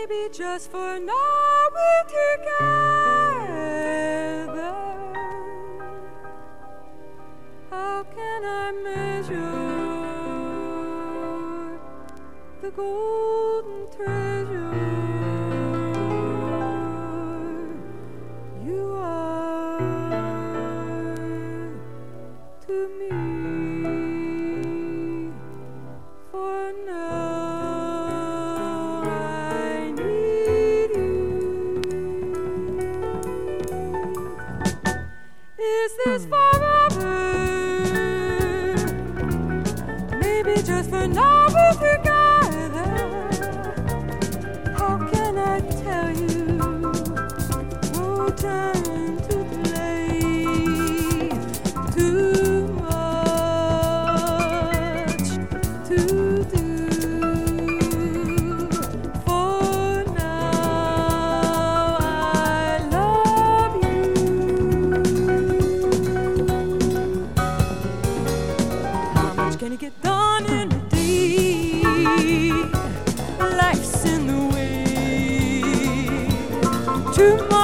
maybe just for now we're together. How can I measure the golden treasure you are to me? For now I need you. Is this forever? Maybe just for now we're together. How can I tell you? No time to play. Too much to do. For now I love you. How much can you get done in a day? Life's in the way. Too much